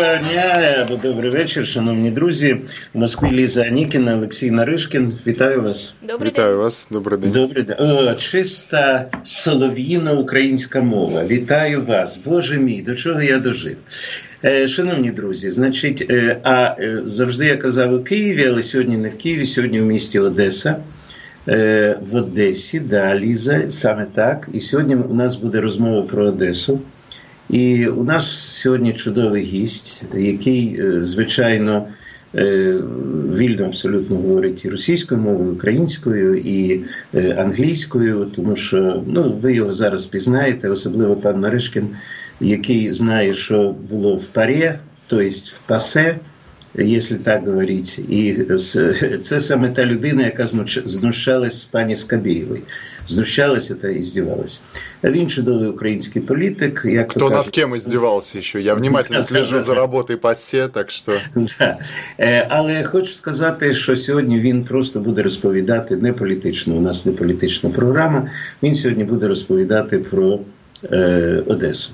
Доброго дня або добрий вечір, шановні друзі. У Москві Ліза Анікіна, Олексій Наришкін. Вітаю вас. Вітаю вас. Добрий день. Добрий день. О, чиста солов'їна українська мова. Вітаю вас. Боже мій, до чого я дожив. Шановні друзі, значить, завжди я казав у Києві, але сьогодні не в Києві, сьогодні в місті Одеса. В Одесі, да, Ліза, саме так. І сьогодні у нас буде розмова про Одесу. І у нас сьогодні чудовий гість, який, звичайно, вільно абсолютно говорить і російською мовою, і українською, і англійською, тому що, ви його зараз пізнаєте, особливо пан Наришкін, який знає, що було в ПАРЄ, тобто в ПАСЕ, якщо так говорити. І це саме та людина, яка знущалась з пані Скабєєвої. Знущалася та і здівалася. А він чудовий український політик. Хто над ким издевался еще? Я внимательно слежу за роботою ПАСЕ, так що... Але хочу сказати, що сьогодні він просто буде розповідати не політично. У нас не політична програма. Він сьогодні буде розповідати про Одесу.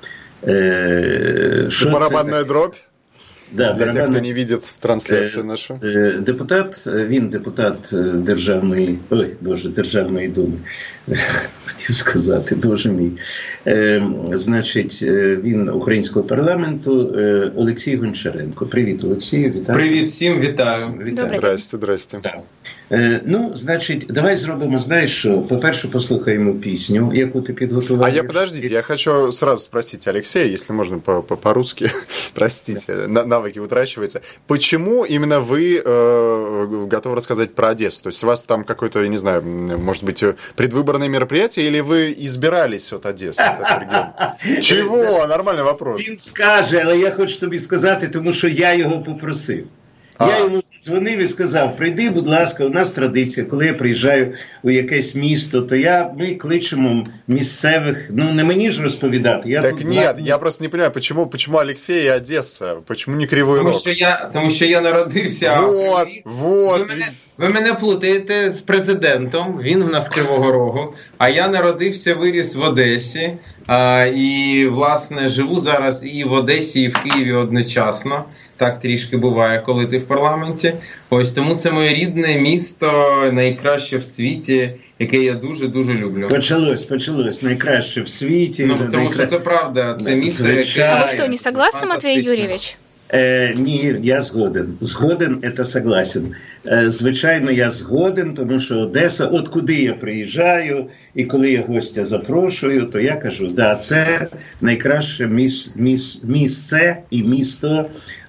Барабанна дробь? Да, для тех, кто не видит трансляцию нашу. Він депутат Державної Думи, хотів сказати, боже мій. Значить, він українського парламенту Олексій Гончаренко. Привіт, Олексій, вітаю. Привіт всім, вітаю. Здрасте. Значить, давай зробимо, знаєш що, по-перше, послухаємо пісню, яку ти підготував. Подождите, я хочу сразу спросить Алексея, если можно по-русски, простите, навыки утрачиваются. Почему именно вы готовы рассказать про Одессу? То есть у вас там какое-то, я не знаю, может быть, предвыборное мероприятие, или вы избирались от Одессы, от этого региона? Чего? Нормальный вопрос. Він скаже, але я хочу тобі сказати, тому що я його попросив. Я йому дзвонив і сказав, прийди, будь ласка, у нас традиція, коли я приїжджаю у якесь місто, то ми кличемо місцевих, не мені ж розповідати. Так нет, я просто не понимаю, почему Алексей и Одесса, почему не Кривой Рог? Тому що я народився... Ви мене плутаєте з президентом, він в нас Кривого Рогу, а я народився, виріс в Одесі, і, власне, живу зараз і в Одесі, і в Києві одночасно. Так трішки буває, коли ти в парламенті. Ось тому це моє рідне місто, найкраще в світі, яке я дуже-дуже люблю. Почалось. Найкраще в світі. Тому що це правда. Це місто, яке... А ви що, не согласны, Матвій Юрійович? Ні, я згоден. Згоден, це согласен. Звичайно, я згоден, тому що Одеса, от куди я приїжджаю, і коли я гостя запрошую, то я кажу, це найкраще місце і місто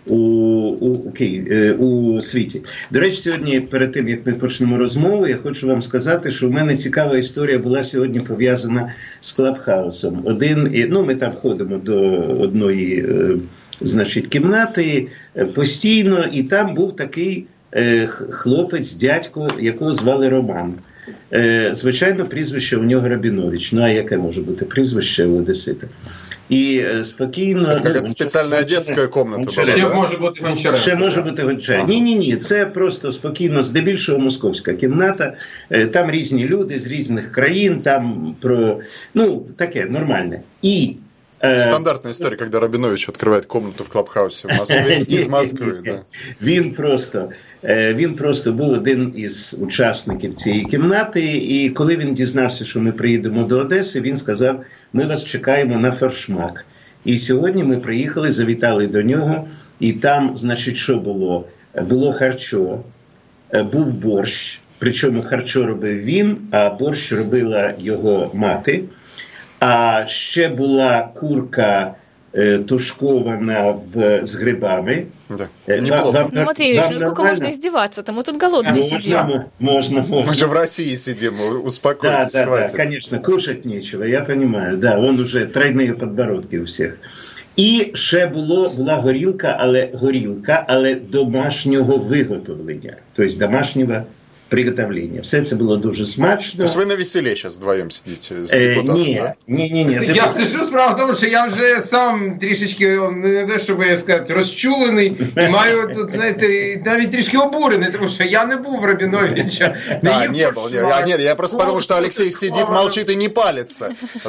у світі. До речі, сьогодні, перед тим, як ми почнемо розмову, я хочу вам сказати, що у мене цікава історія була сьогодні пов'язана з Клабхаусом. Ми там входимо до одної, кімнати постійно, і там був такий хлопець, дядько, якого звали Роман. Звичайно, прізвище у нього Рабінович. А яке може бути прізвище у одесита? І спокійно... Це спеціальна одеська кімната була, Ще може бути Гончаренко. Ще може бути Гончаренко. Ні, це просто спокійно, здебільшого московська кімната. Там різні люди з різних країн, там таке, нормальне. І... Стандартная история, когда Рабинович открывает комнату в Клабхаусе в Москве, из Москвы. Да. Він просто був один із учасників цієї кімнати, і коли він дізнався, що ми приїдемо до Одеси, він сказав, ми вас чекаємо на форшмак. І сьогодні ми приїхали, завітали до нього, і там, що було? Було харчо, був борщ, причому харчо робив він, а борщ робила його мати. А ще була курка тушкована з грибами. Да. Матвей Юрьевич, сколько можно издеваться? Там мы тут голодные сидим. Можно. Мы же в России сидим, успокойтесь, хватит. Да, конечно, кушать нечего, я понимаю. Да, он уже тройные подбородки у всех. І ще була горілка, але домашнього виготовлення. Тобто домашнього приготовлення. Все це було дуже смачно. Тобто ви на веселі зараз вдвоєм сидите з депутатом? Ні. Я сижу, справа в тому, що я вже сам трішечки, не те, щоб я сказати, розчулений, і маю тут, знаєте, навіть трішки обурений, тому що я не був Рабіновича. Не був. Я просто подумав, що Олексій сидить, мовчить і не палиться.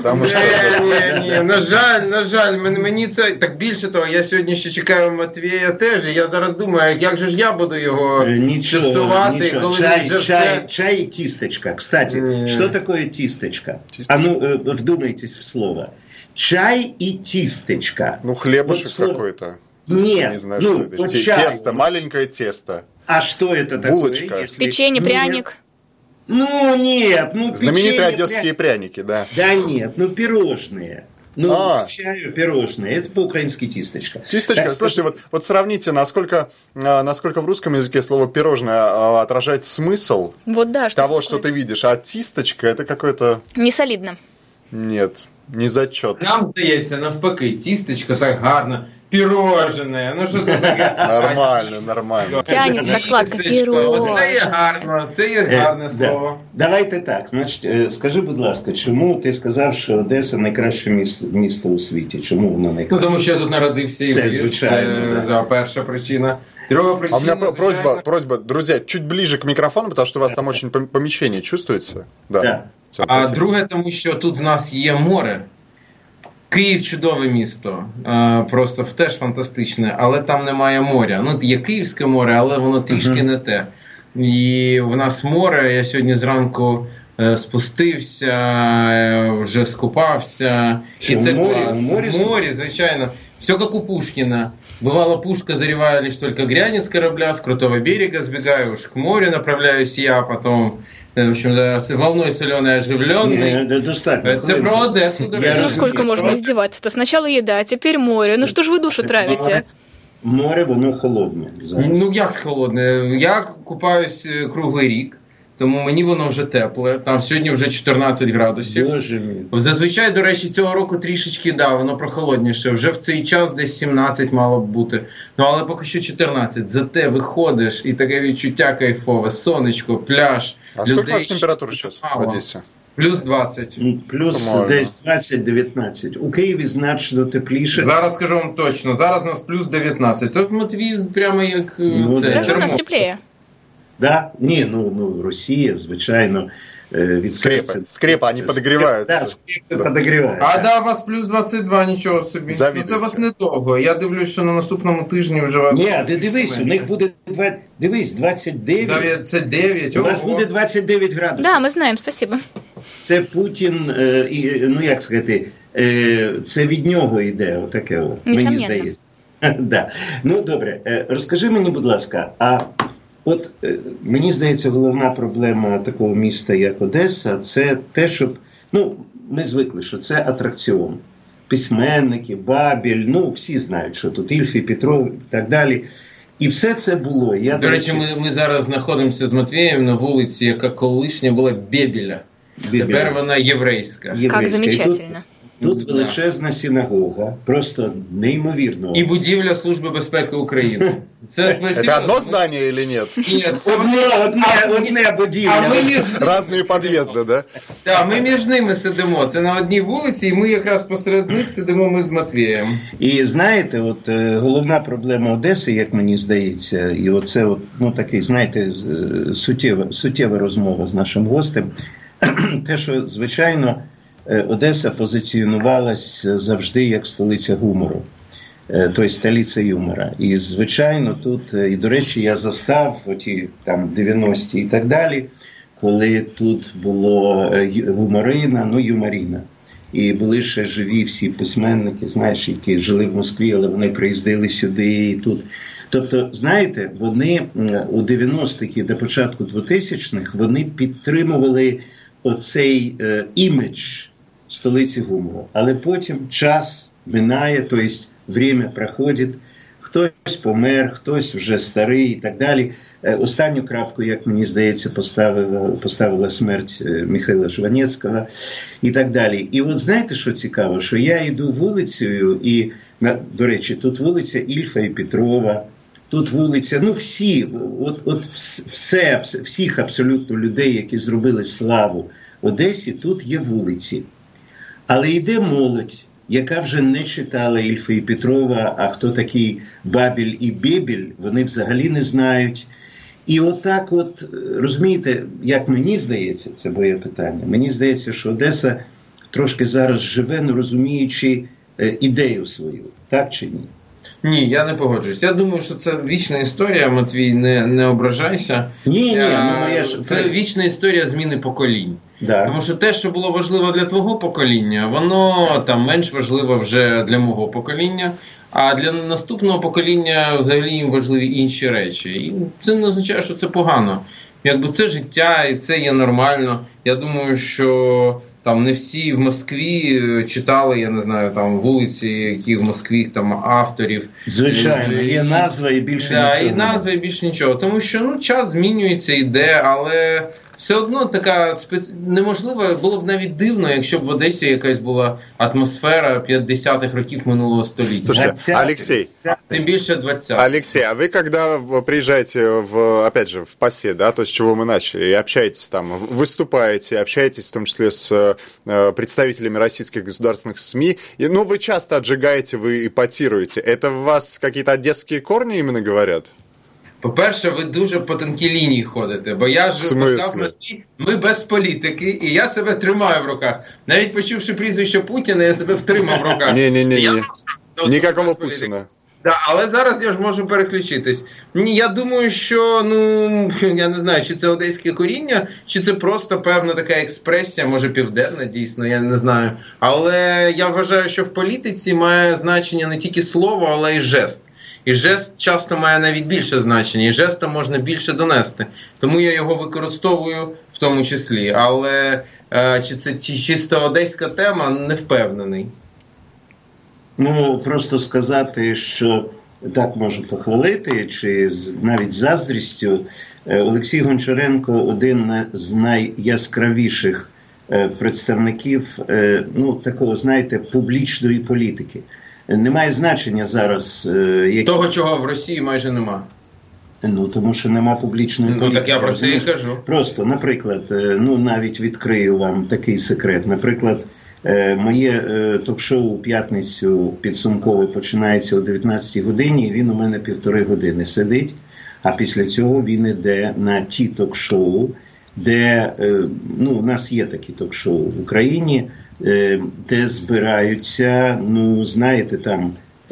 Ні, на жаль, мені це, так більше того, я сьогодні ще чекаю Матвія теж, і я зараз думаю, як же ж я буду його частувати, коли Чай и тисточка. Кстати, что такое тисточка? А ну, вдумайтесь в слово. Чай и тисточка. Ну, хлебушек вот какой-то. Нет. Не знаю, что это. Тесто, маленькое тесто. А что это такое? Булочка. Если... Печенье, пряник. Ну, нет. Знаменитые одесские пряники, да. Да нет, пирожные. К чаю пирожные. Это по-украински тисточка. Тисточка. Так, слушайте, вот сравните, насколько в русском языке слово «пирожное» отражает смысл того, что ты видишь. А тисточка – это какое-то… Не солидно. Нет, не зачет. Нам здається, навпаки, тістечко так гарно. Пірожене, ну що це таке? Нормально. Тянеться так сладко, пірожене. Це є гарне слово. Давайте так, значить, скажи, будь ласка, чому ти сказав, що Одеса найкраще місто у світі? Чому воно найкраще? Ну, тому що я тут народився і виріс. Це звичайно, да. Перша причина. Друга причина, а у меня просьба, друзья, чуть ближе к микрофону, потому что у вас там очень помещение чувствуется. Да. А друге, тому що тут в нас є море. Київ – чудове місто, просто теж фантастичне, але там немає моря. Ну, є Київське море, але воно трішки не те. І в нас море, я сьогодні зранку спустився, вже скупався. Що, і це в морі, звичайно. Все как у Пушкина. Бывало, пушка заревая лишь только грянет с корабля, с крутого берега сбегаю, уж к морю направляюсь я, потом... В общем, да, волной соленой оживленной. Это про Одессу. Ну сколько можно издеваться-то? Сначала еда, теперь море. Ну что ж вы душу травите? Море, воно холодне. Ну як холодне? Я купаюсь круглий рік, тому мені воно вже тепле. Там сьогодні вже 14 градусів. Боже мій. Зазвичай, до речі, цього року трішечки, воно прохолодніше. Вже в цей час десь 17 мало б бути. Ну, але поки що 14. Зате виходиш і таке відчуття кайфове. Сонечко, пляж. А сколько у вас температура сейчас в Одесі? Плюс 20. Плюс десь 20-19. У Києві значно тепліше. Зараз скажу вам точно. Зараз у нас плюс 19. Тут Матвій прямо як це. Даже у нас теплее. Да? Ні, Росія, звичайно, Скрепа, они подогреваются. Да, скрепи подогреваються. А у вас плюс 22, нічого собі. Ну, це вас недовго. Я дивлюсь, що на наступному тижні вже вас... Ні, ти дивись, у них буде 29. 29. У нас буде 29 градусів. Да, ми знаємо, спасибо. Це Путін, як сказати, це від нього йде, отаке, мені здається. Да. Ну, добре, розкажи мені, будь ласка, от, мені здається, головна проблема такого міста, як Одеса, це те, щоб, ми звикли, що це атракціон. Письменники, Бабель, всі знають, що тут Ільф і Петров і так далі. І все це було. До речі, ми зараз знаходимося з Матвієм на вулиці, яка колишня була Бебеля. Тепер вона єврейська. Як замечательно. Тут величезна синагога, просто неймовірно. І будівля Служби безпеки України. Це одно здання или нет? Ні, одне будівля. Разні під'їзди, да? Так, ми між ними сидимо. Це на одній вулиці, і ми якраз посеред них сидимо ми з Матвієм. І знаєте, от головна проблема Одеси, як мені здається, і оце такий, знаєте, суттєва розмова з нашим гостем, те, що, звичайно, Одеса позиціонувалась завжди як столиця гумору, тобто столиця юмора. І, звичайно, тут, і, до речі, я застав оті там 90-ті і так далі, коли тут було гуморина, юморіна. І були ще живі всі письменники, знаєш, які жили в Москві, але вони приїздили сюди і тут. Тобто, знаєте, вони у 90-х і до початку 2000-х вони підтримували оцей імідж столиці гумору. Але потім час минає, тобто время проходить, хтось помер, хтось вже старий і так далі. Останню крапку, як мені здається, поставила смерть Михайла Жванецького і так далі. І от знаєте, що цікаво? Що я йду вулицею, і, до речі, тут вулиця Ільфа і Петрова, тут вулиця, ну всі, всіх абсолютно людей, які зробили славу Одесі, тут є вулиці. Але йде молодь, яка вже не читала Ільфа і Петрова, а хто такий Бабіль і Бебіль, вони взагалі не знають. І отак розумієте, як мені здається, це моє питання, мені здається, що Одеса трошки зараз живе, не розуміючи ідею свою, так чи ні? Ні, я не погоджуюсь. Я думаю, що це вічна історія, Матвій, не ображайся. Це вічна історія зміни поколінь. Да. Тому що те, що було важливо для твого покоління, воно там менш важливо вже для мого покоління. А для наступного покоління взагалі їм важливі інші речі. І це не означає, що це погано. Якби це життя, і це є нормально. Я думаю, що там не всі в Москві читали, я не знаю, там вулиці, які в Москві там авторів. Звичайно, є назва і більше нічого. І назва і більше нічого. Тому що час змінюється, йде, але все одно така неможливо, було б навіть дивно, якщо б в Одесі якась була атмосфера 50-х років минулого століття. Слушайте, Алексей, тем больше 20. Алексей, а вы когда приезжаете опять же, в ПАСЕ, да, то, с чего мы начали, и общаетесь там, выступаете, общаетесь в том числе с представителями российских государственных СМИ, вы часто отжигаете, вы эпатируете. Это в вас какие-то одесские корни именно говорят? По-перше, ви дуже по тонкій лінії ходите, бо я ж сказав, ми без політики, і я себе тримаю в руках. Навіть почувши прізвище Путіна, я себе втримав в руках. Ні. Ніякого Путіна. Да, але зараз я ж можу переключитись. Ні, я думаю, що, я не знаю, чи це одеське коріння, чи це просто певна така експресія, може південна, дійсно, я не знаю. Але я вважаю, що в політиці має значення не тільки слово, але й жест. І жест часто має навіть більше значення, і жестом можна більше донести. Тому я його використовую в тому числі. Але чи це чисто одеська тема, не впевнений. Просто сказати, що так можу похвалити, чи навіть з заздрістю, Олексій Гончаренко один з найяскравіших представників, такого, знаєте, публічної політики. Немає значення зараз... Того, чого в Росії майже нема. Тому що нема публічної політики. Так я про це і кажу. Просто, наприклад, навіть відкрию вам такий секрет. Наприклад, моє ток-шоу у п'ятницю підсумкове починається о 19-й годині, і він у мене 1,5 години сидить, а після цього він іде на ті ток-шоу, де, у нас є такі ток-шоу в Україні, де збираються, знаєте, там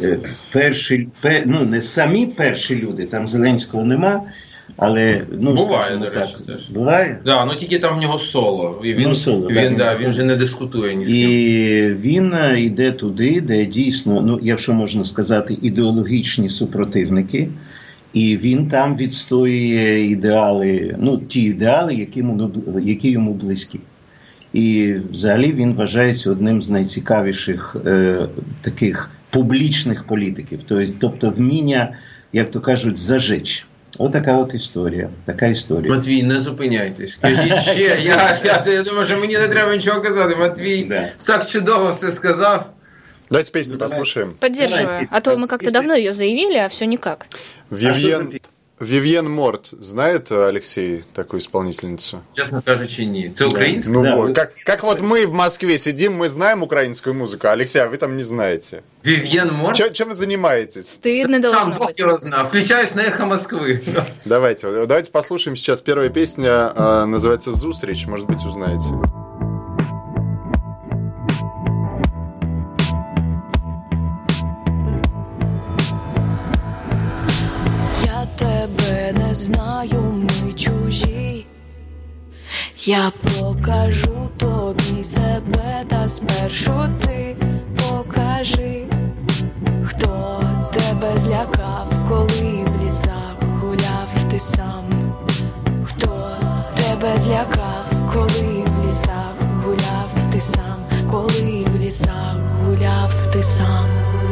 не самі перші люди, там Зеленського нема, але, буває, до речі, теж. Буває? Да, тільки там в нього соло. І він же не дискутує ні з ким. І він йде туди, де дійсно, якщо можна сказати, ідеологічні супротивники, і він там відстоює ідеали, ті ідеали, які йому близькі. І взагалі він вважається одним з найцікавіших таких публічних політиків. Тобто вміння, як то кажуть, зажечь. Отака історія. Така історія. Матвій, не зупиняйтесь. Кажіть ще. Я думаю, що мені не треба нічого казати. Матвій так чудово все сказав. Давайте песню послушаем. Поддерживаю. А то мы как-то давно ее заявили, а все никак. Вивьен Морт. Знает Алексей такую исполнительницу? Честно кажучи, ні. Це українська? Как вот мы в Москве сидим, мы знаем украинскую музыку, а Алексей, а вы там не знаете. Вивьен Морт? Чем вы занимаетесь? Стыдно должно быть. Сам Бог его знал. Включаюсь на «Эхо Москвы». Давайте послушаем сейчас. Первая песня называется «Зустріч». Может быть, узнаете. Знаю, ми чужі. Я покажу тобі себе, та спершу ти покажи, хто тебе злякав, коли в лісах гуляв ти сам. Хто тебе злякав, коли в лісах гуляв ти сам, коли в лісах гуляв ти сам.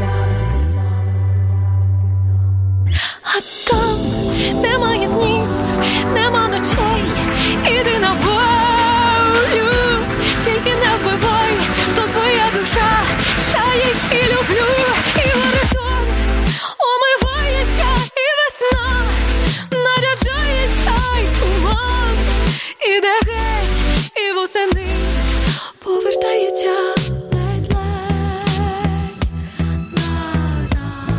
А там немає днів, нема ночей, іди на волю, тільки не вбивай, то твоя душа, я їх і люблю, і горизонт умивається, і весело. восени повертається ледь-ледь назад.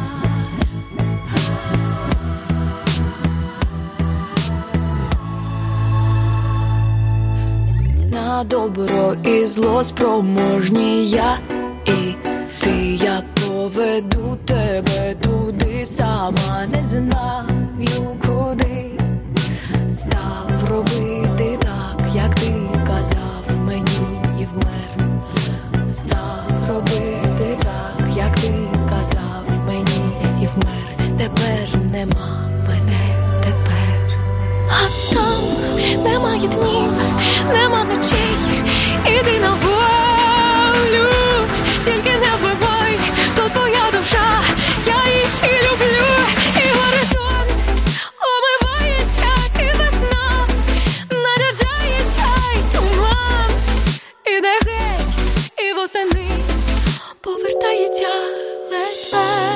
На добро і зло спроможні я і ти, я поведу тебе туди, сама не знаю куди. Став робити так, як ти казав мені, і вмер. Став робити так, як ти казав мені, і вмер. Тепер нема мене, тепер. А там немає днів, нема ночей, іди на волю, тільки не вбивай, то твоя душа, я її люблю, і горизонт омивається, і весна наряджається, й туман іде геть, і восени повертається ледь-ледь.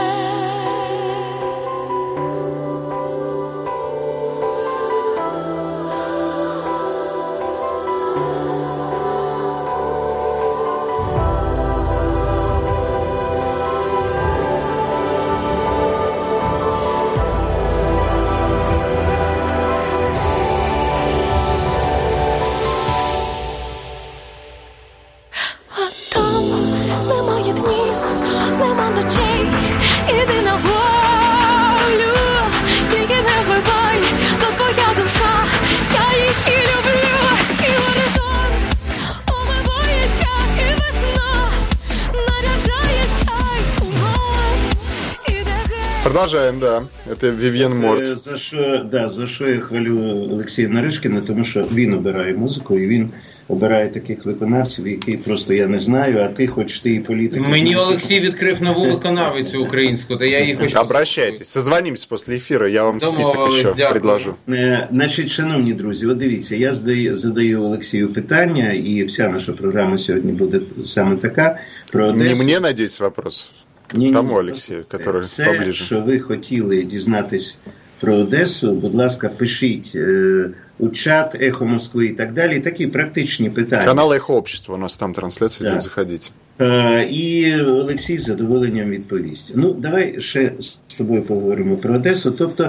Продолжаем, да. Это Вивьен Морт. За що я хвалю Олексія Наришкіна, тому що він обирає музику, і він обирає таких виконавців, які просто я не знаю, а ти, хоч ти і політик. Мені Олексій відкрив нову виконавицю українську, та я її хочу... Обращайтесь, созвонимся після ефіру, я вам список ще предложу. Значить, шановні друзі, от дивіться, я задаю Олексію питання, і вся наша програма сьогодні буде саме така. Про Одесу. Не мені, надіюсь, вопрос. Тому Олексію, який поближе. Все, що ви хотіли дізнатись про Одесу, будь ласка, пишіть у чат, Ехо Москви і так далі. Такі практичні питання. Канал Ехо Общество, у нас там трансляція йде, заходіть. І Олексій з задоволенням відповість. Ну, давай ще з тобою поговоримо про Одесу. Тобто,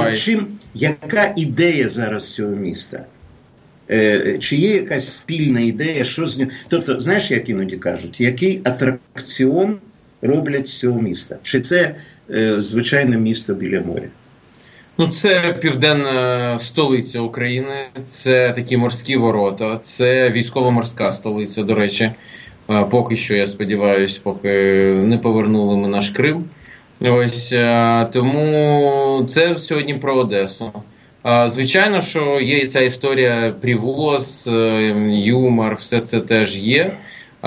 яка ідея зараз цього міста? Чи є якась спільна ідея, що з нього? Тобто, знаєш, як іноді кажуть, який атракціон роблять з цього міста? Чи це звичайне місто біля моря? Ну, це південна столиця України, це такі морські ворота, це військово-морська столиця, до речі. Поки що, я сподіваюся, поки не повернули ми наш Крим. Ось, тому це сьогодні про Одесу. Звичайно, що є ця історія привоз, юмор, все це теж є.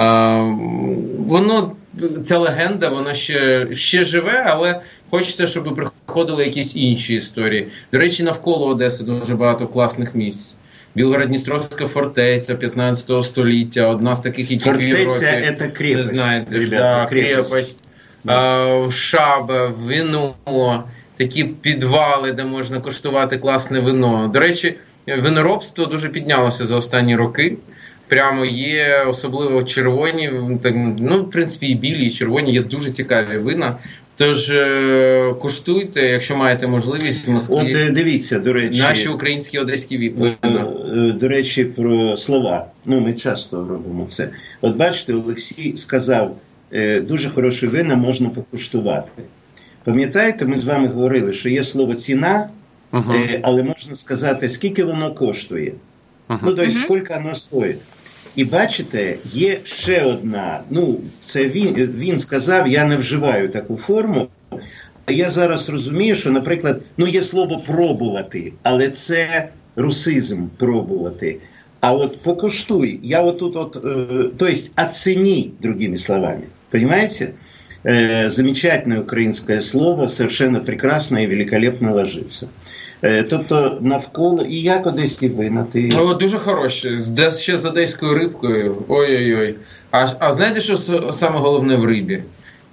Ця легенда, вона ще живе, але хочеться, щоб приходили якісь інші історії. До речі, навколо Одеси дуже багато класних місць. Білгород-Дністровська фортеця 15 століття, одна з таких, які фортеця – це крепость. Не знаєте, ребята, крепость. Шаба, вино, такі підвали, де можна куштувати класне вино. До речі, виноробство дуже піднялося за останні роки. Прямо є, особливо червоні, ну, в принципі, і білі, і червоні, є дуже цікаві вина. Тож куштуйте, якщо маєте можливість в Москві. От дивіться, до речі, наші українські одеські вина. До речі, про слова. Ну, ми часто робимо це. От бачите, Олексій сказав, дуже хороші вина можна покуштувати. Пам'ятаєте, ми з вами говорили, що є слово ціна, але можна сказати, скільки воно коштує. Ну, тобто, скільки воно стоїть. І бачите, є ще одна, ну, це він сказав, я не вживаю таку форму, а я зараз розумію, що, наприклад, ну, є слово пробувати, але це русизм пробувати. А от покуштуй, я отут, то есть оцени, другими словами, понимаете? Замечательное украинское слово, совершенно прекрасно и великолепно ложится. Тобто навколо, і як одеські вина? Дуже хороші, ще з одеською рибкою, ой-ой-ой. А знаєте, що саме головне в рибі?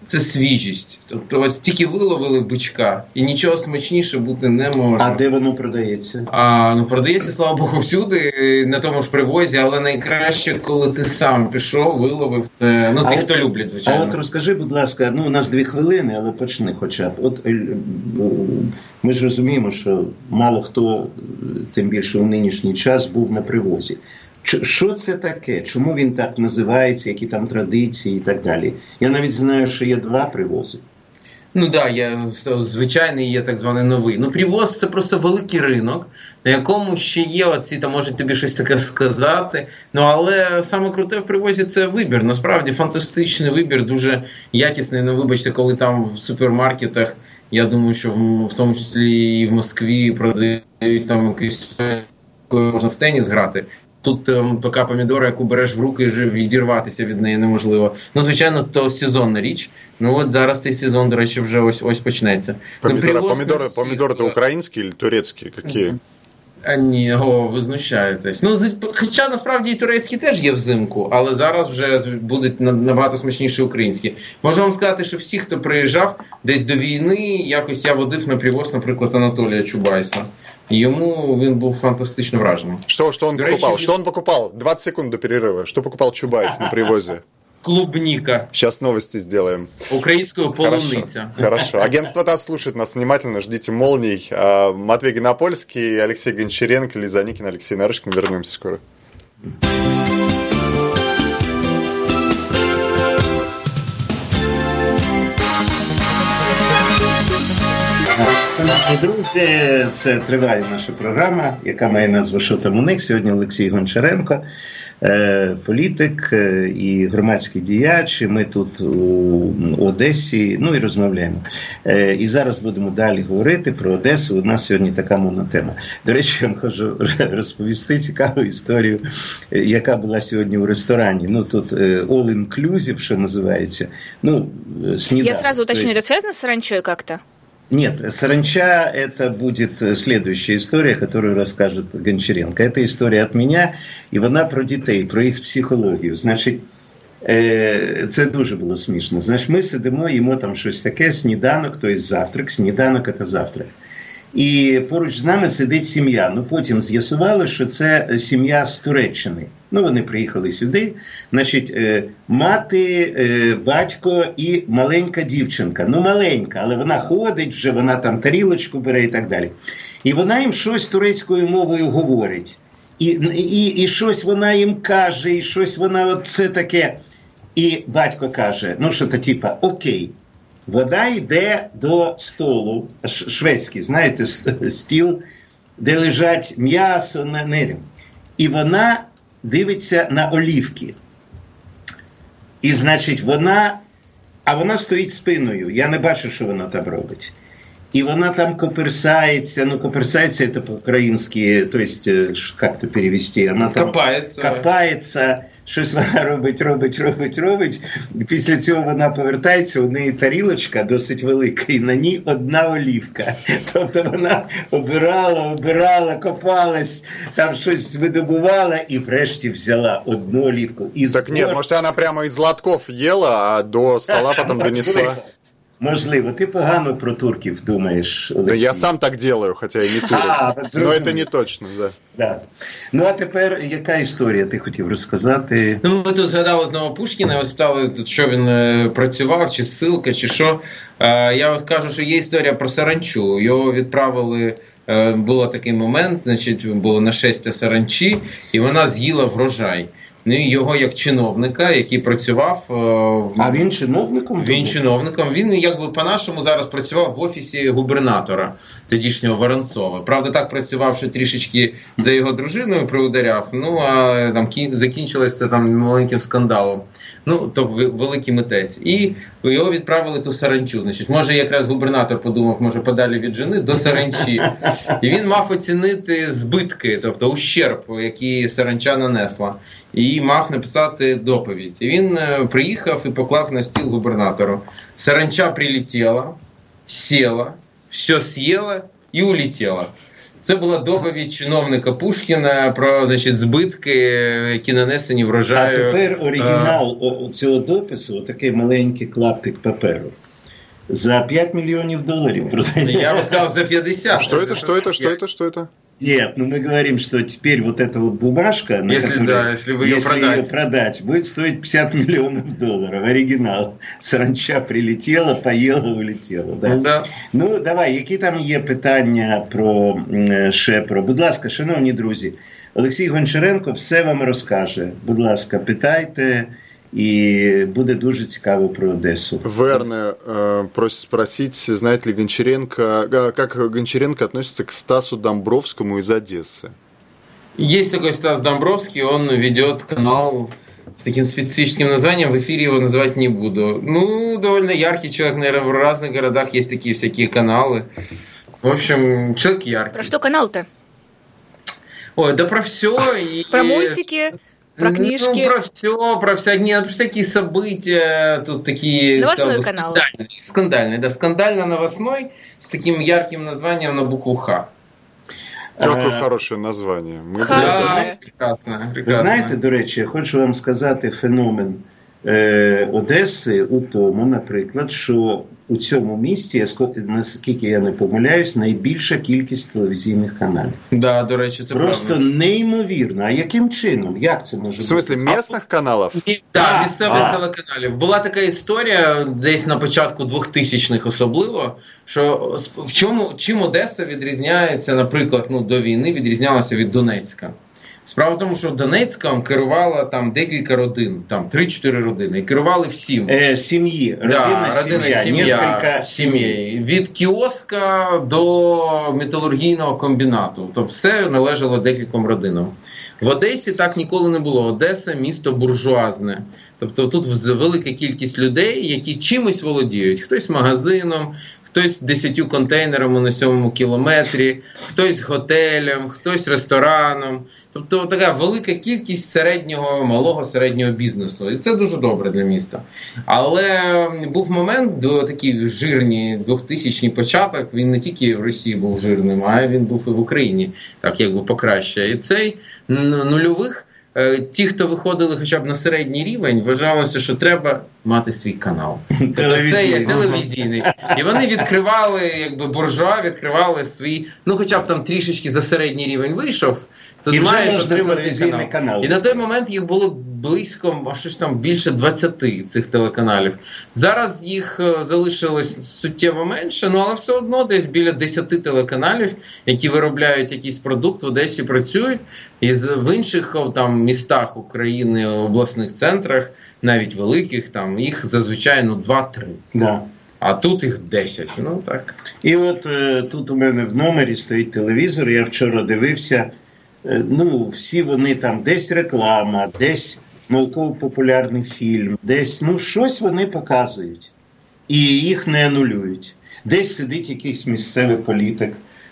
це свіжість. Тобто ось тільки виловили бичка, і нічого смачніше бути не може. А де воно продається? Продається, слава Богу, всюди, на тому ж привозі, але найкраще, коли ти сам пішов, виловив. Ті, хто люблять, звичайно. А от розкажи, будь ласка, у нас 2 хвилини, але почни хоча б. От ми ж розуміємо, що мало хто, тим більше у нинішній час, був на привозі. Що це таке? Чому він так називається, які там традиції і так далі? Я навіть знаю, що є 2 привози. Є звичайний, є так званий новий. Привоз – це просто великий ринок, на якому ще є оці, там можуть тобі щось таке сказати. Але саме круте в привозі – це вибір. Насправді фантастичний вибір, дуже якісний. Вибачте, коли там в супермаркетах, я думаю, що в тому числі і в Москві продають там якісь, можна в теніс грати. Тут така помідора, яку береш в руки, відірватися від неї неможливо. Звичайно, то сезонна річ. От зараз цей сезон, до речі, вже ось почнеться. Помідори то українські чи турецькі? Які? Ні, ви знущаєтесь. Хоча, насправді, і турецькі теж є взимку, але зараз вже будуть набагато смачніші українські. Можу вам сказати, що всі, хто приїжджав десь до війни, якось я водив на привоз, наприклад, Анатолія Чубайса. Ему він був фантастично вражений. Что он покупал? Что он покупал? 20 секунд до перерыва. Что покупал Чубайс на привозе? Клубника. Сейчас новости сделаем. Украинскую полуницу. Хорошо. Агентство ТАСС слушает нас внимательно. Ждите молний. Матвей Гонопольский, Алексей Гончаренко, Лиза Никина, Алексей Нарышкин. Вернемся скоро. Друзі, це триває наша програма, яка має назву «Що там у них?». Сьогодні Олексій Гончаренко, політик і громадський діяч. Ми тут у Одесі, і розмовляємо. І зараз будемо далі говорити про Одесу. У нас сьогодні така мовна тема. До речі, я вам хочу розповісти цікаву історію, яка була сьогодні у ресторані. Тут all inclusive, що називається. Сніданок. Я сразу уточню, это связано с саранчой как-то? Нет, саранча – это будет следующая история, которую расскажет Гончаренко. Это история от меня, і вона про дітей, про їх психологію. Значить, це дуже було смішно. Значить, ми сидимо, їмо там щось таке, сніданок, тобто завтрак, сніданок – це завтрак. І поруч з нами сидить сім'я. Потім з'ясували, що це сім'я з Туреччини. Вони приїхали сюди. Значить, мати, батько і маленька дівчинка. Маленька, але вона ходить вже, вона там тарілочку бере і так далі. І вона їм щось турецькою мовою говорить. І щось вона їм каже, і щось вона це таке. І батько каже, що-то типа, окей. Вода йде до столу, шведський, знаєте, стіл, де лежать м'ясо, і вона дивиться на олівки. І, значить, вона стоїть спиною, я не бачу, що вона там робить. І вона там коперсається, коперсається, це по-українськи, то есть, як це перевести? Вона там копається. Щось вона робить. Після цього вона повертається, у неї тарілочка досить велика, і на ній одна олівка. Тобто вона обирала, копалась, там щось видобувала і врешті взяла одну олівку. Так ні, може вона прямо із лотков їла, а до стола потім донесла? Можливо, ти погано про турків думаєш, Олексій. Я сам так делаю, хоча і не турок. Но це не точно, да. А тепер, яка історія ти хотів розказати? Ми тут згадали знову Пушкіна, ви спитали, що він працював, чи ссылка, чи що. Я кажу, що є історія про саранчу. Його відправили, був такий момент, значить, було нашестя саранчі, і вона з'їла врожай. Його як чиновника, який працював... А він чиновником? Він чиновником. Він, якби по-нашому, зараз працював в офісі губернатора тодішнього Воронцова. Правда, так працював, що трішечки за його дружиною приударяв, а там закінчилось це там маленьким скандалом. То великий митець. І його відправили ту саранчу. Значить, може, якраз губернатор подумав, може, подалі від жени, до саранчі. І він мав оцінити збитки, тобто ущерб, який саранча нанесла. І мав написати доповідь. І він приїхав і поклав на стіл губернатору. Саранча прилетіла, сіла, все з'їла і улетіла. Це була доповідь чиновника Пушкіна про, значить, збитки, які нанесені врожаю. А тепер оригінал цього допису, такий маленький клаптик паперу. За $5 мільйонів продається. Я бы сказал, за 50. Что это? Нет, мы говорим, что теперь вот эта вот бумажка, если вы ее продать, будет стоить $50 миллионов. Оригинал. Саранча прилетела, поела, улетела. Да? Да. Ну, давай, які там є питання про Шепро? Будь ласка, шановні друзі, Олексій Гончаренко все вам розкаже. Будь ласка, питайте. И будет дуже цікаво про Одессу. Верне просит спросить, знает ли Гончаренко, как Гончаренко относится к Стасу Домбровскому из Одессы? Есть такой Стас Домбровский, он ведет канал с таким специфическим названием, в эфире его называть не буду. Ну, довольно яркий человек, наверное, в разных городах есть такие всякие каналы. В общем, человек яркий. Про что канал-то? Ой, да про все. Про мультики? Про книжки? Ну, про всякие события, тут такие... Новостной канал. Скандальный, скандально-новостной, с таким ярким названием на букву «Х». Какое хорошее название. Прекрасно. Ви знаєте, до речі, я хочу вам сказати феномен Одеси у тому, наприклад, що у цьому місті, наскільки я не помиляюсь, найбільша кількість телевізійних каналів. Да, до речі, це просто правда. Неймовірно. А яким чином? Як це може бути? В смысле, місцевих каналів? Так, місцевих телеканалів. Була така історія, десь на початку 2000-х особливо, що чим Одеса відрізняється, наприклад, до війни відрізнялася від Донецька. Справа в тому, що Донецьком керувала там декілька родин, там 3-4 родини, і керували всім. Сім'ї. Родина, сім'я, сім'ї. Від кіоска до металургійного комбінату. Тобто все належало декільком родинам. В Одесі так ніколи не було. Одеса – місто буржуазне. Тобто тут велика кількість людей, які чимось володіють. Хтось магазином, хтось 10 контейнерами на 7-му кілометрі, хтось готелем, хтось рестораном. Тобто така велика кількість малого середнього бізнесу. І це дуже добре для міста. Але був момент, такий жирний 2000-й початок, він не тільки в Росії був жирним, а він був і в Україні, так якби покраще. І цей нульових, ті, хто виходили хоча б на середній рівень, вважалося, що треба мати свій канал. Це є телевізійний. І вони відкривали, буржуа відкривали свій, хоча б там трішечки за середній рівень вийшов, то маєш отримати канал. І на той момент їх було близько, щось там більше 20 цих телеканалів. Зараз їх залишилось суттєво менше, але все одно десь біля 10 телеканалів, які виробляють якийсь продукт, в Одесі працюють. І в інших там містах України, обласних центрах, навіть великих, там їх зазвичай 2-3. Да. А тут їх 10. Так. І от тут у мене в номері стоїть телевізор, я вчора дивився. Всі вони там, десь реклама, десь науково-популярний фільм, десь, щось вони показують. І їх не анулюють. Десь сидить якийсь місцевий політик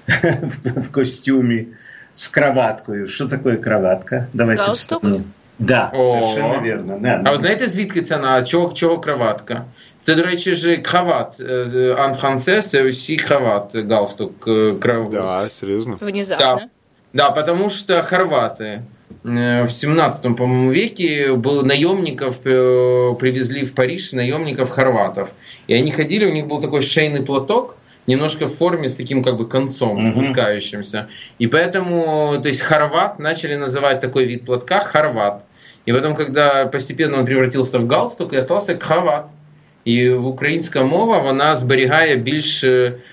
в костюмі з краваткою. Що таке краватка? Галстук? Да, совершенно вірно. А ви знаєте, звідки це чого краватка? Це, до речі, ж крават. En français, c'est aussi крават, галстук. Да, серьезно. Внезапно. Да, потому что хорваты в 17, по-моему, веке наемников привезли в Париж, наемников хорватов. И они ходили, у них был такой шейный платок, немножко в форме с таким концом спускающимся. И поэтому, то есть хорват начали называть такой вид платка хорват. И потом, когда постепенно он превратился в галстук, и остался крават. І українська мова, вона зберігає більш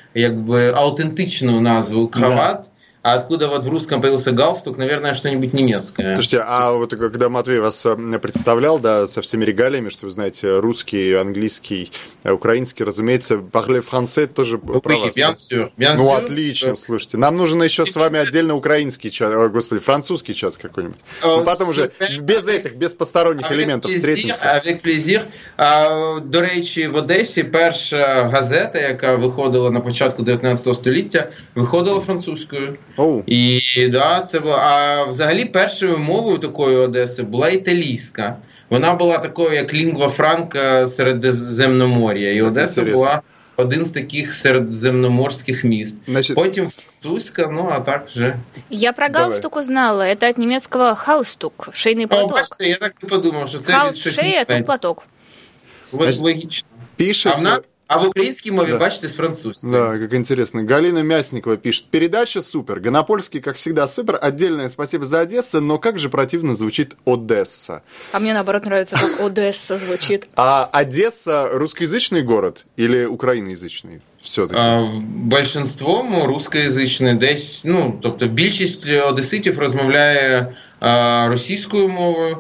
аутентичну назву крават. А откуда в русском появился галстук, наверное, что-нибудь немецкое. Слушайте, а вот когда Матвей вас представлял, да, со всеми регалиями, что вы знаете, русский, английский, украинский, разумеется, parler français тоже про вас. Bien sûr, отлично, слушайте. Нам нужен еще с вами отдельно украинский час, французский час какой-нибудь. Потом уже без посторонних елементів встретимся. Avec plaisir. До речі, в Одесі перша газета, яка виходила на початку 19 століття, виходила французькою. І це було. А взагалі першою мовою такої Одеси була італійська. Вона була такою, як лінгва франка Середземномор'я. І Одеса була один з таких середземноморських міст. Потім французька, ну а так вже. Я про галстук узнала. Это от немецкого «халстук», шейный платок. Бачите, я так і подумав, що це Халст шея, тут платок. Логічно. Пишет... А в украинской мове, бачите, с французской. Да, как интересно. Галина Мясникова пишет. Передача супер. Гонопольский, как всегда, супер. Отдельное спасибо за Одессу, но как же противно звучит Одесса. А мне, наоборот, нравится, как Одесса звучит. А Одесса русскоязычный город или украиноязычный? Все-таки. Большинство русскоязичне. Десь, тобто більшість одеситів розмовляє російською мовою,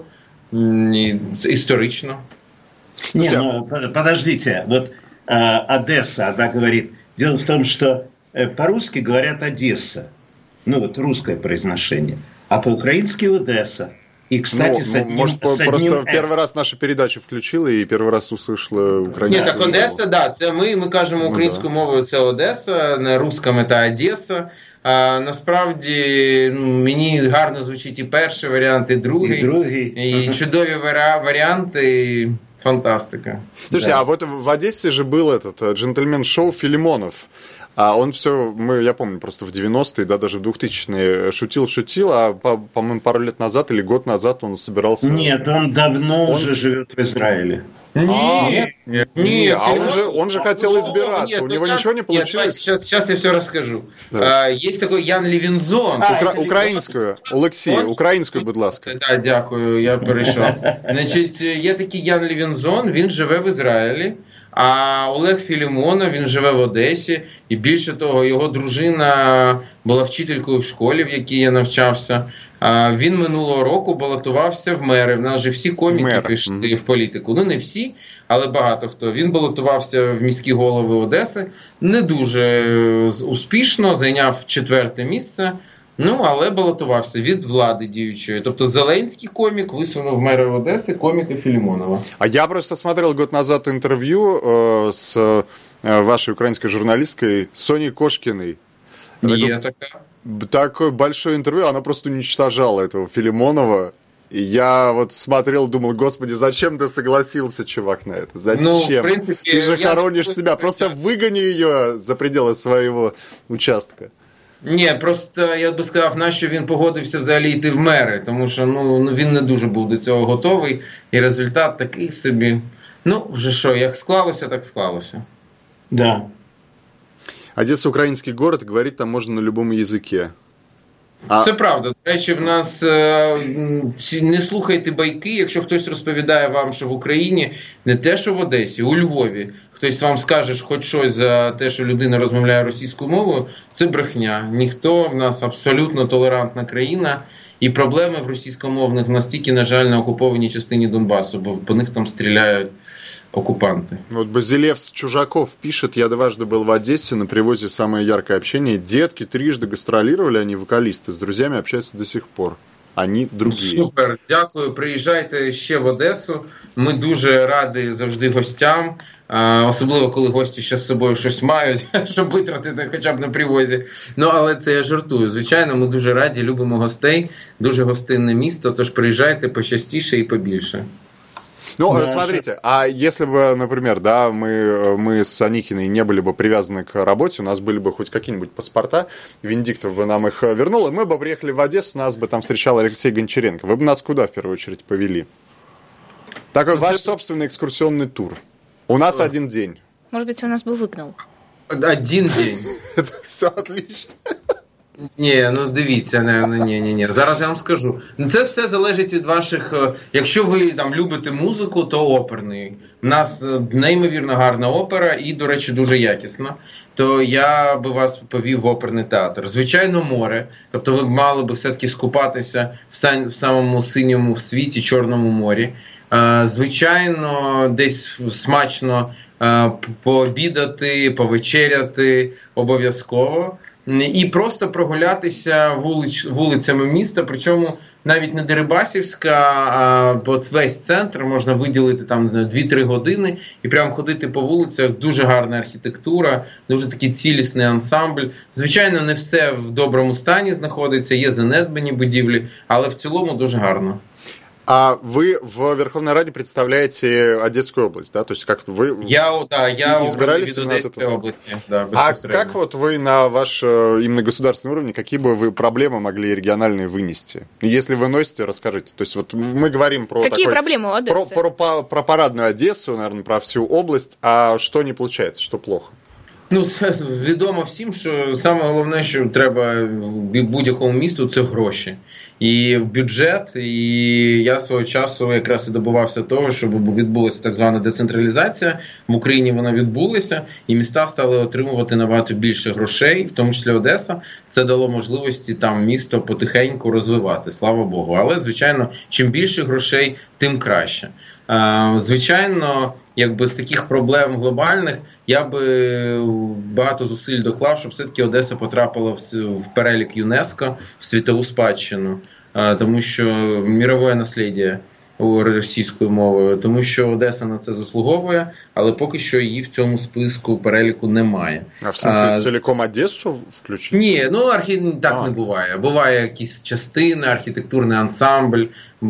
історично. Не, подождите, вот Одесса, она говорит, дело в том, что по-русски говорят Одесса, русское произношение, а по-украински Одесса. И, кстати, может, просто первый раз нашу передачу включила и первый раз услышала українську мову. Ні, так Одеса, да, це ми кажемо українською мовою, це Одеса, на русскому це Одеса. Насправді, мені гарно звучить і перший варіант, і другий. І чудові варіанти, фантастика. Слушайте, да. А вот в Одессе же был этот джентльмен-шоу Филимонов. А он все, я помню, просто в 90-е, да, даже в 2000-е шутил, а, по-моему, пару лет назад или год назад он собирался... Нет, он давно уже живет в Израиле. Нет, он же хотел избираться, у него ничего не получилось. Сейчас я все расскажу. Да. Есть такой Ян Левінзон. Українською, Олексій, українською, будь ласка. Так, дякую, я перейшов. Значить, є такий Ян Левінзон, він живе в Ізраїлі. А Олег Філімонов, він живе в Одесі, і більше того, його дружина була вчителькою в школі, в якій я навчався. Він минулого року балотувався в мери. В нас же всі коміки пішли в політику. Не всі, але багато хто. Він балотувався в міські голови Одеси. Не дуже успішно, зайняв 4-те місце. Але балотувався від влади діючої. Тобто Зеленський комік висунув мера Одеси коміка Филимонова. А я просто смотрел год назад интервью с вашей украинской журналисткой Соней Кошкиной. Такое большое интервью, она просто уничтожала этого Филимонова. И я вот смотрел, думал, господи, зачем ты согласился, чувак, на это? Зачем? В принципе, ты же хоронишь себя. Просто выгони ее за пределы своего участка. Ні, просто я би сказав, нащо він погодився взагалі йти в мери, тому що він не дуже був до цього готовий, і результат такий собі. Вже що, як склалося, так склалося. Да. Одесса украинский город, говорить там можно на любом языке. Це правда. До речі, в нас не слухайте байки, якщо хтось розповідає вам, що в Україні не те, що в Одесі, у Львові, хтось вам скаже хоч щось за те, що людина розмовляє російською мовою, це брехня. Ніхто, в нас абсолютно толерантна країна, і проблеми в російськомовних настільки, на жаль, на окупованій частині Донбасу, бо по них там стріляють оккупанты. Вот Базилевс Чужаков пишет, я дважды был в Одессе, на привозе самое яркое общение. Детки трижды гастролировали, они вокалисты, с друзьями общаются до сих пор. Они другие. Супер, дякую, приїжджайте ще в Одесу. Ми дуже раді завжди гостям, особливо коли гості ще з собою щось мають, щоб витратити хоча б на привозі. Але це я жартую. Звичайно, ми дуже раді, любимо гостей, дуже гостинне місто, тож приїжджайте почастіше і побільше. Смотрите, а если бы, например, да, мы с Аникиной не были бы привязаны к работе, у нас были бы хоть какие-нибудь паспорта, Венедиктов бы нам их вернул, и мы бы приехали в Одессу, нас бы там встречал Алексей Гончаренко. Вы бы нас куда, в первую очередь, повели? Такой ваш собственный экскурсионный тур. У нас один день. Может быть, он нас бы выгнал. Один день. Это все отлично. Ні, дивіться, ні. Зараз я вам скажу. Це все залежить від ваших... Якщо ви там любите музику, то оперний. У нас неймовірно гарна опера і, до речі, дуже якісна. То я би вас повів в оперний театр. Звичайно, море. Тобто ви мали би все-таки скупатися в самому синьому в світі, Чорному морі. Звичайно, десь смачно пообідати, повечеряти обов'язково. І просто прогулятися вулицями міста, причому навіть не Дерибасівська, а весь центр можна виділити там 2-3 години і прямо ходити по вулицях. Дуже гарна архітектура, дуже такий цілісний ансамбль. Звичайно, не все в доброму стані знаходиться, є занедбані будівлі, але в цілому дуже гарно. А вы в Верховной Раде представляете Одесскую область, да? То есть как вы избирались именно от Одесской области. Да, а как вот вы на ваш именно государственный уровень, какие бы вы проблемы могли региональные вынести? Если вы носите, расскажите. То есть вот мы говорим про какие проблемы у Одессы? Про парадную Одессу, наверное, про всю область, а що не виходить, що плохо? Ну, відомо всім, що саме головне, що треба будь-якому місту, це гроші. І бюджет, і я свого часу якраз і добивався того, щоб відбулася так звана децентралізація. В Україні вона відбулася, і міста стали отримувати набагато більше грошей, в тому числі Одеса. Це дало можливості там місто потихеньку розвивати, слава Богу. Але, звичайно, чим більше грошей, тим краще. Звичайно, якби з таких проблем глобальних я би багато зусиль доклав, щоб все-таки Одеса потрапила в перелік ЮНЕСКО, в світову спадщину, тому що мірове наслідя російською мовою, тому що Одеса на це заслуговує, але поки що її в цьому списку переліку немає. А в смысле цілком Одесу включити? Ні, так не буває. Буває якісь частини, архітектурний ансамбль.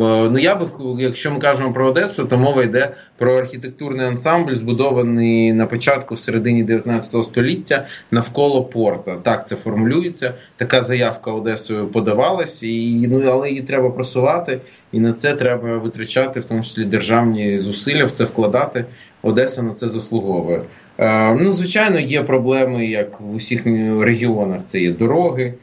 Я би, якщо ми кажемо про Одесу, то мова йде про архітектурний ансамбль, збудований на початку, в середині 19 століття, навколо порта. Так це формулюється. Така заявка Одесою подавалась, але її треба просувати, і на це треба витрачати, в тому числі державні зусилля, в це вкладати. Одеса на це заслуговує. Звичайно, є проблеми, як в усіх регіонах. Це є дороги,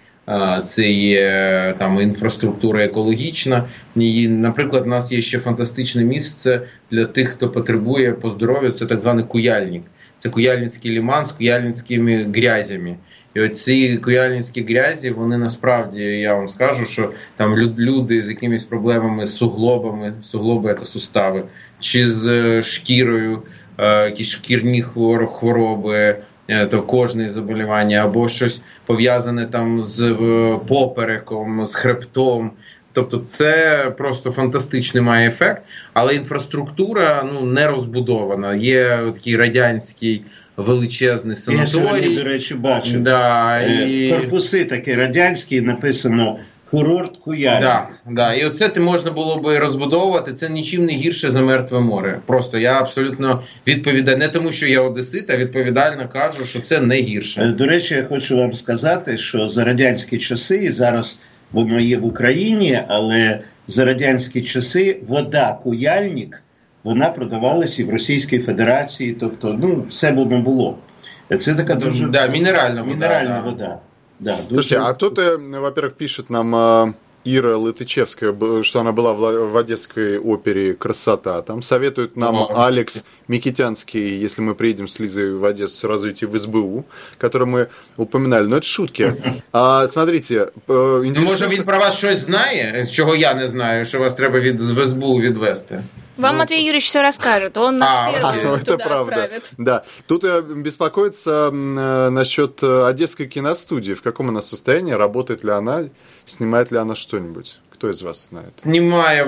це є там інфраструктура екологічна. І, наприклад, у нас є ще фантастичне місце для тих, хто потребує по здоров'ю, це так званий Куяльник. Це Куяльницький лиман з куяльницькими грязями. І оці куяльницькі грязі, вони насправді, я вам скажу, що там люди з якимись проблемами з суглобами, суглоби – це сустави, чи з шкірою, якісь шкірні хвороби, то кожне заболівання, або щось пов'язане там з попереком, з хребтом. Тобто це просто фантастичний має ефект, але інфраструктура не розбудована. Є такий радянський величезний санаторій. Я до речі, бачу. І... Корпуси такі радянські, написано «Курорт Куяльник». І оце можна було би розбудовувати. Це нічим не гірше за Мертве море. Просто я абсолютно відповідаю, не тому, що я одесит, а відповідально кажу, що це не гірше. До речі, я хочу вам сказати, що за радянські часи, і зараз воно є в Україні, але за радянські часи вода Куяльник, вона продавалася і в Російській Федерації, тобто, все воно було. Це така дуже... Мінеральна вода. Слушайте, а тут, во-первых, пишет нам Ира Лытычевская, что она была в Одесской опере «Красота». Там советует нам Алекс Микитянский, если мы приедем с Лизой в Одессу, сразу идти в СБУ, который мы упоминали. Но это шутки. Смотрите, може він про вас щось знає, чого я не знаю, що вас треба в СБУ відвести? Вам Матвей Юрьевич все расскажет, он нас первый туда отправит. Да, тут беспокоится насчет Одесской киностудии. В каком она состоянии, работает ли она, снимает ли она что-нибудь? Кто из вас знает? Знімає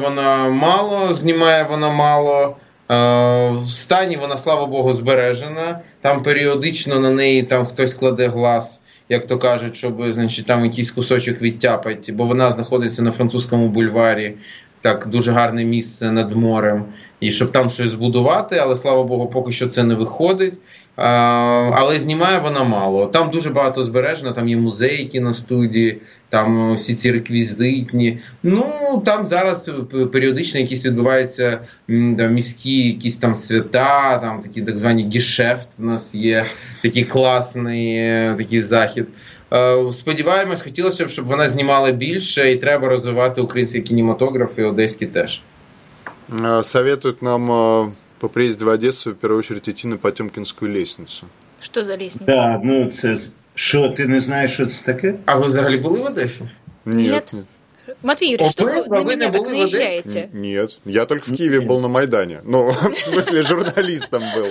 вона мало. В стані вона, слава Богу, збережена. Там періодично на неї там хтось кладе глаз, як то кажуть, щоб, значить, там якийсь кусочок відтяпати, бо вона знаходиться на Французькому бульварі. Так, дуже гарне місце над морем, і щоб там щось збудувати, але, слава Богу, поки що це не виходить. Але знімає вона мало. Там дуже багато збережено, там є музеї кіностудії, там всі ці реквізитні. Там зараз періодично якісь відбуваються міські якісь там свята, там такі так звані гешефт у нас є, такий класний такий захід. Сподіваємось, хотілося б, щоб вона знімала більше, і треба розвивати український кінематограф, і одеський теж. Советуют нам по приезде в Одессу в первую очередь идти на Потемкинскую лестницу. Що за лестниця? Так, це... Що, ти не знаєш, що це таке? А ви взагалі були в Одесі? Нет. Матвей Юрьевич, что вы на меня так наезжаете? Нет, я только в Киеве был на Майдане. В смысле, журналистом был.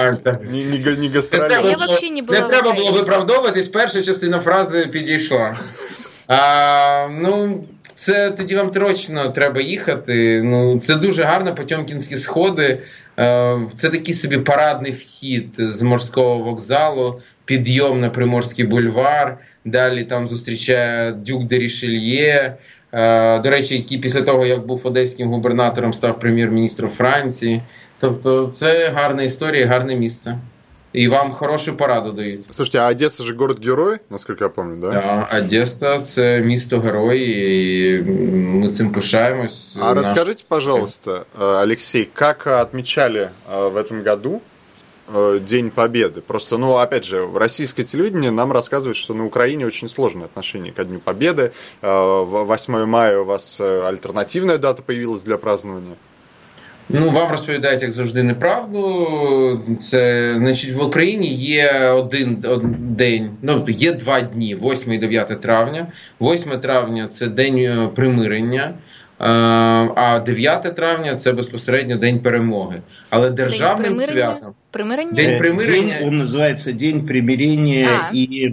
Не гастролер. Я вообще не была. Не треба було виправдовуватись, перша частина фрази підійшла. Це тоді вам точно треба їхати. Це дуже гарно, Потьомкінські сходи. Це такий собі парадний вхід з морського вокзалу, підйом на Приморський бульвар, далі там зустрічає Дюк де Рішельє, до речі, який після того, як був одеським губернатором, став прем'єр-міністром Франції. Тобто це гарна історія, гарне місце. И вам хорошую пораду дають. Слушайте, а Одесса же город-герой, насколько я помню, да? Да, Одесса – це місто-герой, і ми цим пишаємось. А расскажите, пожалуйста, Алексей, как отмечали в этом году День Победы? Просто, опять же, российское телевидение нам рассказывает, что на Украине очень сложное отношение ко Дню Победы. 8 мая у вас альтернативная дата появилась для празднования. Вам розповідають, як завжди, неправду. Це, значить, в Україні є один день, є 2 дні, 8 і 9 травня. 8 травня – це день примирення, а 9 травня – це безпосередньо День перемоги. Але державним святом... День примирення? Он називається День примирення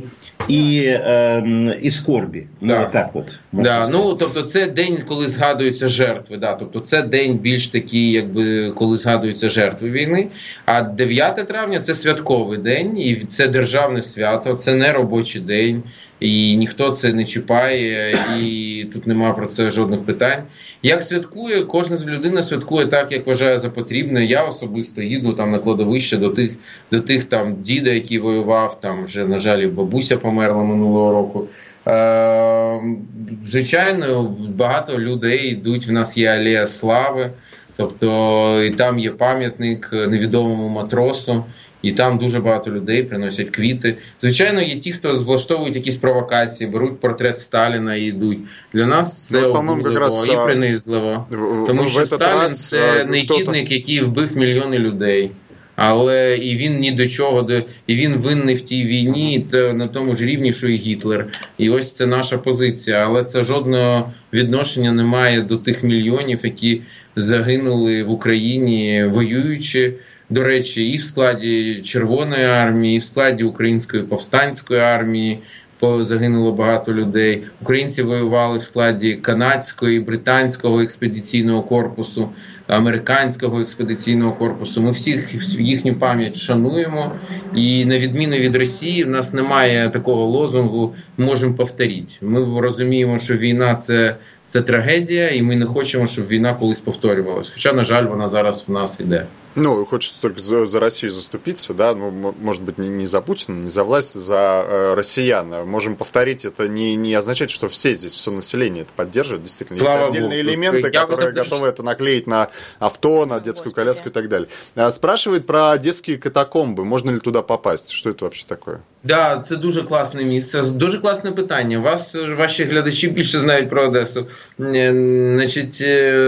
і скорбі. Так от. Да. Тобто це день, коли згадуються жертви. Да. Тобто це день більш такий, коли згадуються жертви війни. А 9 травня – це святковий день, і це державне свято, це не робочий день. І ніхто це не чіпає, і тут немає про це жодних питань. Як святкує, кожна людина святкує так, як вважає за потрібне. Я особисто їду на кладовище до тих діда, який воював, вже, на жаль, бабуся померла минулого року. Звичайно, багато людей йдуть, в нас є алея слави, тобто і там є пам'ятник невідомому матросу. І там дуже багато людей приносять квіти. Звичайно, є ті, хто влаштовують якісь провокації, беруть портрет Сталіна і йдуть. Для нас це обурливо і принизливо. Тому що Сталін – це негідник, який вбив мільйони людей. Але і він ні до чого, і він винний в тій війні на тому ж рівні, що і Гітлер. І ось це наша позиція. Але це жодного відношення не має до тих мільйонів, які загинули в Україні, воюючи. До речі, і в складі Червоної армії, і в складі Української повстанської армії загинуло багато людей. Українці воювали в складі канадського і британського експедиційного корпусу, американського експедиційного корпусу. Ми всіх їхню пам'ять шануємо. І на відміну від Росії, в нас немає такого лозунгу «можемо повторити». Ми розуміємо, що війна – це трагедія, і ми не хочемо, щоб війна колись повторювалась. Хоча, на жаль, вона зараз в нас іде. Хочется только за Россию заступиться, да, может быть, не за Путина, не за власть, за россиян. Можем повторить, это не означает, что все здесь, все население это поддерживает. Действительно, Слава есть отдельные Богу. элементы, которые готовы это наклеить на авто, на детскую коляску и так далее. Спрашивает про детские катакомбы. Можно ли туда попасть? Что это вообще такое? Да, це дуже класне місце. Дуже класне питання. Ваші глядачі більше знають про Одесу. Значить,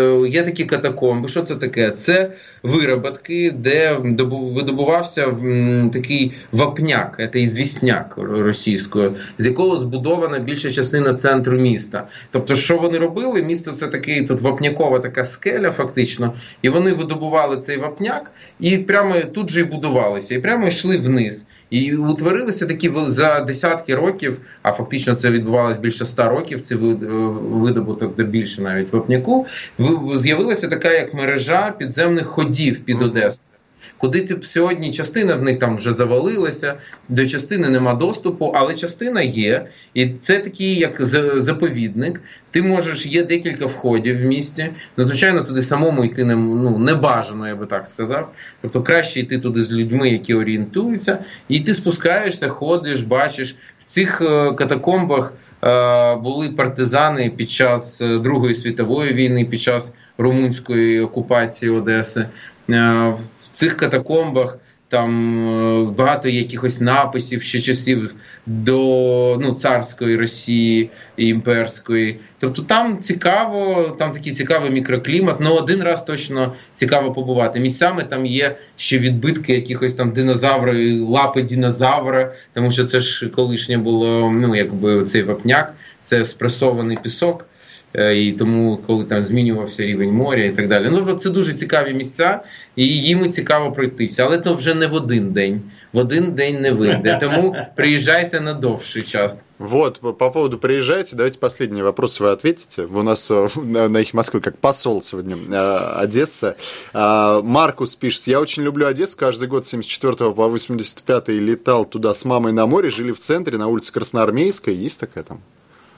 є такі катакомби. Що це таке? Це вироботки, де видобувався такий вапняк, це ізвісняк російською, з якого збудована більша частина центру міста. Тобто, що вони робили? Місто це такий тут вапнякова така скеля фактично, і вони видобували цей вапняк і прямо тут же і будувалися, і прямо йшли вниз. І утворилися такі за десятки років, а фактично це відбувалося більше 100 років, це видобуток де більше навіть вапняку, з'явилася така як мережа підземних ходів під Одесою. Куди сьогодні частина в них там вже завалилася, до частини нема доступу, але частина є. І це такий як заповідник. Ти можеш, є декілька входів в місті. Звичайно, туди самому йти не бажано, я би так сказав. Тобто краще йти туди з людьми, які орієнтуються. І ти спускаєшся, ходиш, бачиш. В цих катакомбах були партизани під час Другої світової війни, під час румунської окупації Одеси. В цих катакомбах там багато якихось написів ще часів до царської Росії і імперської. Тобто там цікаво, там такий цікавий мікроклімат, але один раз точно цікаво побувати. Місцями там є ще відбитки якихось там динозаври, лапи динозавра, тому що це ж колишнє було, цей вапняк, це спресований пісок. І тому, коли там змінювався рівень моря і так далі. Це дуже цікаві місця, і їм цікаво пройтися. Але то вже не в один день. В один день не вийде. Тому приезжайте на довший час. Вот, по поводу приезжайте, давайте последний вопрос вы ответите. У нас на «Эхе Москвы» как посол сегодня Одесса. Маркус пишет: я очень люблю Одессу, каждый год с 74 по 85 летал туда с мамой на море, жили в центре, на улице Красноармейской. Есть такая там?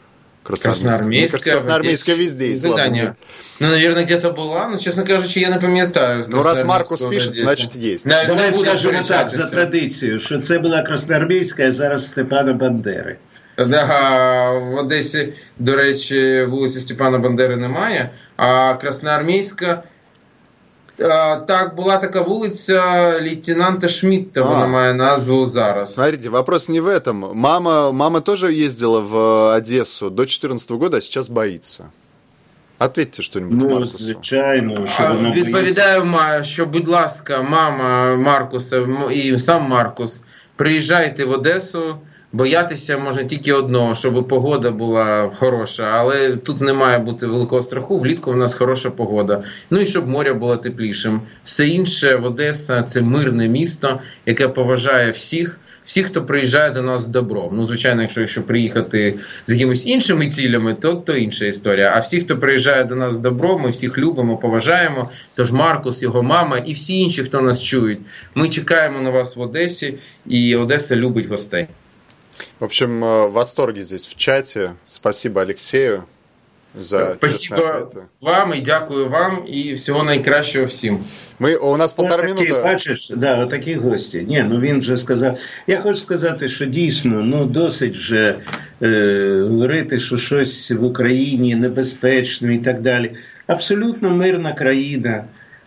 Красноармейская везде, и слава богу. Ну, наверное, где-то була, ну, чесно кажучи, я не пам'ятаю. Ну, раз Маркус пишет, значить є. Давай скажемо так, за традицією, що це була Красноармійська, а зараз Степана Бандери. Да, в Одесі, до речі, вулиці Степана Бандери немає, а Красноармійська, так, була така вулиця лейтенанта Шмидта, вона має назву зараз. Смотрите, вопрос не в этом. Мама тоже ездила в Одессу до 2014 года, а сейчас боится. Ответьте що-нибудь Маркусу. Звичайно. Відповідаю, що, будь ласка, мама Маркуса і сам Маркус, приїжджайте в Одесу. Боятися можна тільки одного, щоб погода була хороша, але тут не має бути великого страху, влітку в нас хороша погода. Ну і щоб море було теплішим. Все інше в Одеса – це мирне місто, яке поважає всіх, хто приїжджає до нас з добром. Ну, звичайно, якщо приїхати з якимись іншими цілями, то інша історія. А всі, хто приїжджає до нас з добром, ми всіх любимо, поважаємо. Тож Маркус, його мама і всі інші, хто нас чують. Ми чекаємо на вас в Одесі, і Одеса любить гостей. В общем, восторги здесь в чате. Спасибо Алексею за честные ответы. Вам і дякую вам, і всього найкращого всім. У нас полтора минути. Бачиш, отакі гості. Ні, він вже сказав. Я хочу сказати, що дійсно, досить вже говорити, що щось в Україні небезпечно і так далі. Абсолютно мирна країна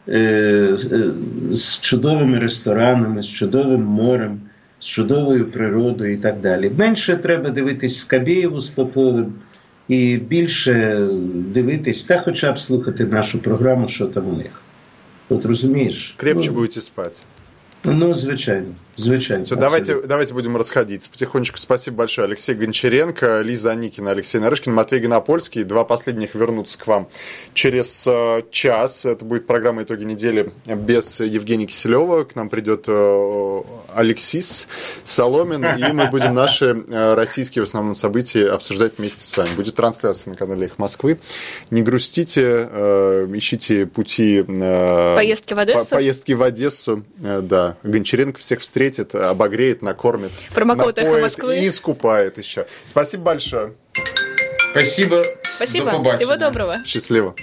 з чудовими ресторанами, з чудовим морем, з чудовою природою і так далі. Менше треба дивитись Скабєєву з Поповим і більше дивитись, та хоча б слухати нашу програму, що там у них. От розумієш? Крепче будете спати. Звичайно. Все, давайте будем расходиться потихонечку. Спасибо большое. Алексей Гончаренко, Лиза Аникина, Алексей Нарышкин, Матвей Гонопольский. Два последних вернутся к вам через час. Это будет программа «Итоги недели» без Евгения Киселева. К нам придет Алексис Соломин, и мы будем наши российские в основном события обсуждать вместе с вами. Будет трансляция на канале «Эхо Москвы». Не грустите, ищите пути... Поездки в Одессу. Поездки в Одессу, да. Гончаренко всех встретит, обогреет, накормит, промокод «Эхо Москвы» и искупает еще. Спасибо большое. Спасибо. Всего доброго. Счастливо.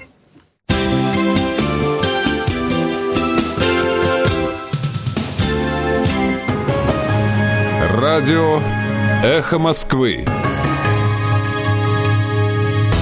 Радио «Эхо Москвы».